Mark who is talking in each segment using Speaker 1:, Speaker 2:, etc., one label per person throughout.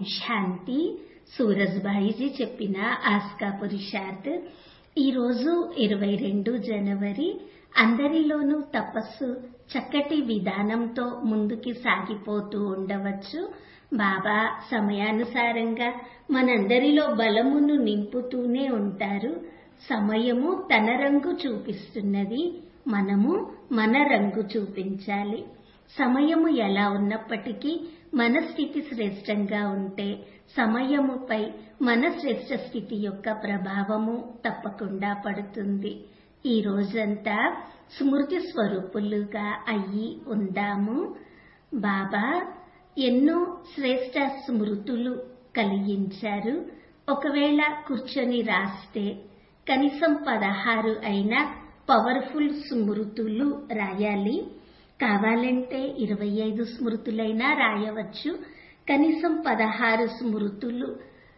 Speaker 1: శాంతి. సూరజ్భాయిజీ చెప్పిన ఆస్కా పురుషార్థ్. ఈరోజు 22 జనవరి. అందరిలోనూ తపస్సు చక్కటి విధానంతో ముందుకి సాగిపోతూ ఉండవచ్చు. బాబా సమయానుసారంగా మనందరిలో బలమును నింపుతూనే ఉంటారు. సమయము తన రంగు చూపిస్తున్నది, మనము మన రంగు చూపించాలి. సమయము ఎలా ఉన్నప్పటికీ మన స్థితి శ్రేష్టంగా ఉంటే సమయముపై మన శ్రేష్ట స్థితి యొక్క ప్రభావము తప్పకుండా పడుతుంది. ఈ రోజంతా స్మృతి స్వరూపులుగా అయ్యి ఉందాము. బాబా ఎన్నో శ్రేష్ట స్మృతులు కలిగించారు. ఒకవేళ కూర్చొని రాస్తే కనీసం 16 అయినా పవర్ఫుల్ స్మృతులు రాయాలి. కావాలంటే 25 స్మృతులైనా రాయవచ్చు. కనీసం 16 స్మృతులు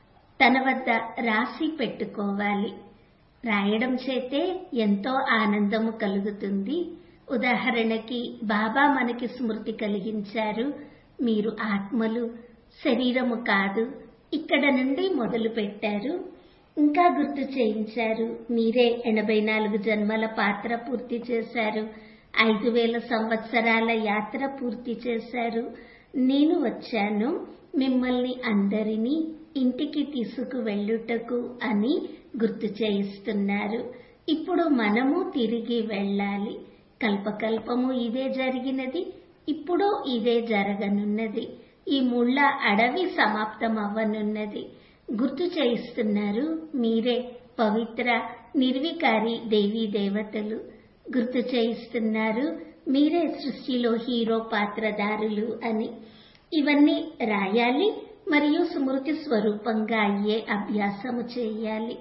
Speaker 1: తన వద్ద రాసి పెట్టుకోవాలి. రాయడం చేతే ఎంతో ఆనందము కలుగుతుంది. ఉదాహరణకి బాబా మనకి స్మృతి కలిగించారు, మీరు ఆత్మలు, శరీరము కాదు, ఇక్కడ నుండి మొదలు పెట్టారు. ఇంకా గుర్తు చేయించారు, మీరే 84 జన్మల పాత్ర పూర్తి చేశారు, 5000 సంవత్సరాల యాత్ర పూర్తి చేశారు. నేను వచ్చాను మిమ్మల్ని అందరినీ ఇంటికి తీసుకువెళ్ళుటకు అని గుర్తు చేయిస్తున్నారు. ఇప్పుడు మనము తిరిగి వెళ్ళాలి. కల్పకల్పము ఇదే జరిగినది, ఇప్పుడు ఇదే జరగనున్నది. ఈ ముళ్ళ అడవి సమాప్తం అవ్వనున్నది. గుర్తు చేయిస్తున్నారు, మీరే పవిత్ర నిర్వికారి దేవీ దేవతలు. గుర్తు చేయిస్తున్నారు, మీరే సృష్టిలో హీరో పాత్రధారులు అని. ఇవన్నీ రాయాలి మరియు స్మృతి స్వరూపంగా అయ్యే అభ్యాసము చేయాలి.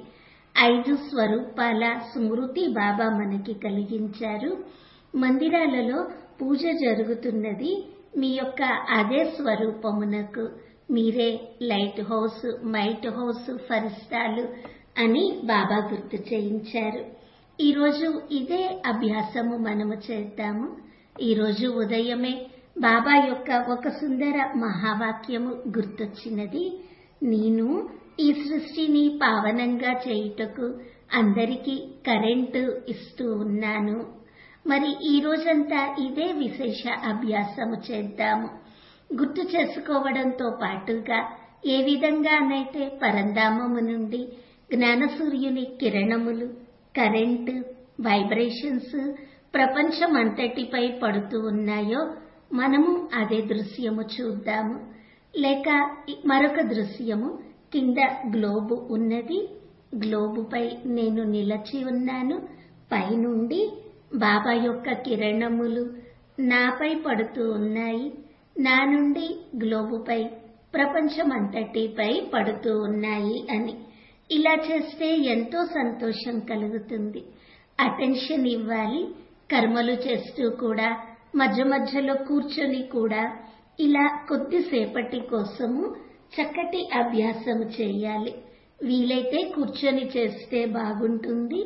Speaker 1: 5 స్వరూపాల స్మృతి బాబా మనకి కలిగించారు. మందిరాలలో పూజ జరుగుతున్నది మీ యొక్క అదే స్వరూపమునకు. మీరే లైట్ హౌస్, మైట్ హౌస్, ఫరిస్తాలు అని బాబా గుర్తు చేయించారు. ఈరోజు ఇదే అభ్యాసము మనము చేద్దాము. ఈరోజు ఉదయమే బాబా యొక్క ఒక సుందర మహావాక్యము గుర్తొచ్చినది. నేను ఈ సృష్టిని పావనంగా చేయుటకు అందరికీ కరెంటు ఇస్తూ ఉన్నాను. మరి ఈ రోజంతా ఇదే విశేష అభ్యాసము చేద్దాము. గుర్తు చేసుకోవడంతో పాటుగా ఏ విధంగానైతే పరంధామము నుండి జ్ఞానసూర్యుని కిరణములు, కరెంటు, వైబ్రేషన్స్ ప్రపంచమంతటిపై పడుతూ ఉన్నాయో మనము అదే దృశ్యము చూద్దాము. లేక మరొక దృశ్యము, కింద గ్లోబు ఉన్నది, గ్లోబుపై నేను నిలచి ఉన్నాను. పైనుండి బాబా యొక్క కిరణములు నాపై పడుతూ ఉన్నాయి, నా నుండి గ్లోబుపై ప్రపంచమంతటిపై పడుతూ ఉన్నాయి అని. ఇలా చేస్తే ఎంతో సంతోషం కలుగుతుంది. అటెన్షన్ ఇవ్వాలి. కర్మలు చేస్తూ కూడా, మధ్య మధ్యలో కూర్చొని కూడా ఇలా కొద్దిసేపటి కోసము చక్కటి అభ్యాసము చేయాలి. వీలైతే కూర్చొని చేస్తే బాగుంటుంది.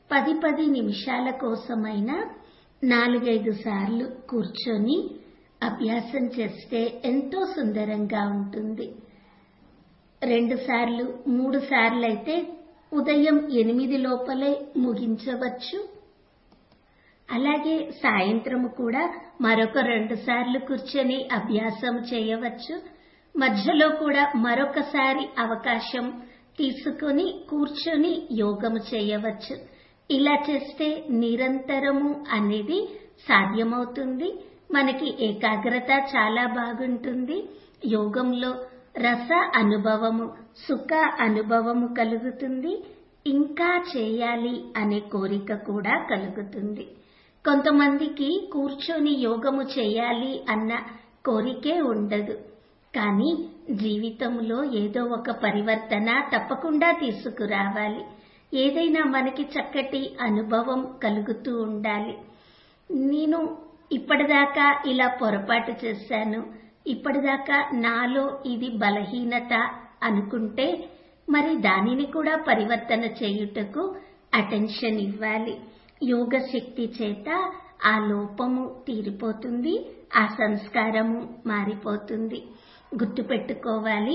Speaker 1: 10 నిమిషాల కోసమైనా 4-5 సార్లు కూర్చొని అభ్యాసం చేస్తే ఎంతో సుందరంగా ఉంటుంది. 2 సార్లు 3 సార్లు అయితే ఉదయం 8 లోపలే ముగించవచ్చు. అలాగే సాయంత్రము కూడా మరొక 2 సార్లు కూర్చొని అభ్యాసం చేయవచ్చు. మధ్యలో కూడా మరొకసారి అవకాశం తీసుకొని కూర్చొని యోగము చేయవచ్చు. ఇలా చేస్తే నిరంతరము అనేది సాధ్యమవుతుంది. మనకి ఏకాగ్రత చాలా బాగుంటుంది. యోగంలో రస అనుభవము, సుఖ అనుభవము కలుగుతుంది. ఇంకా చేయాలి అనే కోరిక కూడా కలుగుతుంది. కొంతమందికి కూర్చొని యోగము చేయాలి అన్న కోరికే ఉండదు. కానీ జీవితంలో ఏదో ఒక పరివర్తన తప్పకుండా తీసుకురావాలి. ఏదైనా మనకి చక్కటి అనుభవం కలుగుతూ ఉండాలి. నేను ఇప్పటిదాకా ఇలా పొరపాటు చేశాను, ఇప్పటిదాకా నాలో ఇది బలహీనత అనుకుంటే మరి దానిని కూడా పరివర్తన చేయుటకు అటెన్షన్ ఇవ్వాలి. యోగ శక్తి చేత ఆ లోపము తీరిపోతుంది, ఆ సంస్కారము మారిపోతుంది. గుర్తుపెట్టుకోవాలి,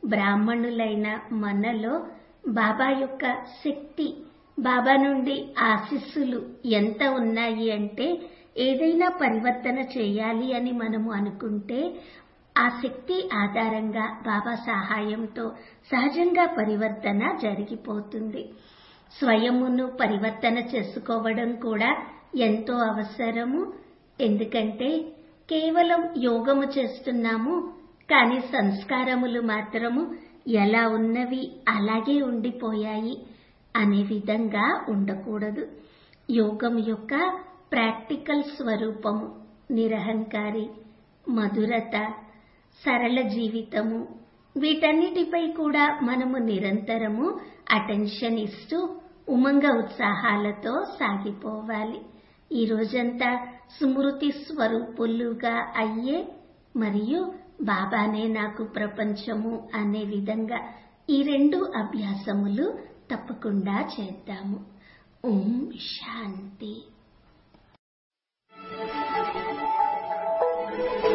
Speaker 1: బ్రాహ్మణులైన మనలో బాబా యొక్క శక్తి, బాబా నుండి ఆశీస్సులు ఎంత ఉన్నాయి అంటే ఏదైనా పరివర్తన చేయాలి అని మనము అనుకుంటే ఆ శక్తి ఆధారంగా బాబా సహాయంతో సహజంగా పరివర్తన జరిగిపోతుంది. స్వయమును పరివర్తన చేసుకోవడం కూడా ఎంతో అవసరము. ఎందుకంటే కేవలం యోగము చేస్తున్నాము, కానీ సంస్కారములు మాత్రము ఎలా ఉన్నవి అలాగే ఉండిపోయాయి అనే విధంగా ఉండకూడదు. యోగం యొక్క ప్రాక్టికల్ స్వరూపము నిరహంకారి, మధురత, సరళ జీవితము, వీటన్నిటిపై కూడా మనము నిరంతరము అటెన్షన్ ఇస్తూ ఉమంగ ఉత్సాహాలతో సాగిపోవాలి. ఈ రోజంతా స్మృతి స్వరూపులుగా అయ్యే మరియు బాబానే నాకు ప్రపంచము అనే విధంగా ఈ 2 అభ్యాసములు తప్పకుండా చేద్దాము. ఓం శాంతి.